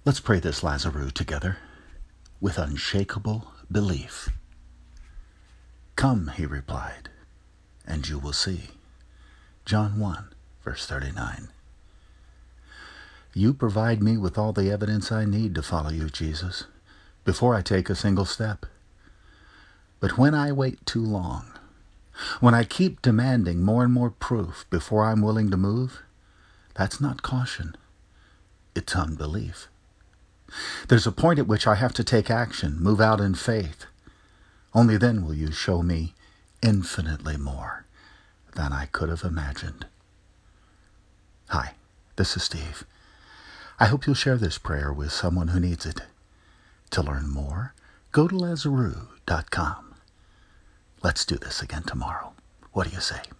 Let's pray this Lazarus together with unshakable belief. Come, he replied, and you will see. John 1, verse 39. You provide me with all the evidence I need to follow you, Jesus, before I take a single step. But when I wait too long, when I keep demanding more and more proof before I'm willing to move, that's not caution. It's unbelief. There's a point at which I have to take action, move out in faith. Only then will you show me infinitely more than I could have imagined. Hi, this is Steve. I hope you'll share this prayer with someone who needs it. To learn more, go to Lazarus.com. Let's do this again tomorrow. What do you say?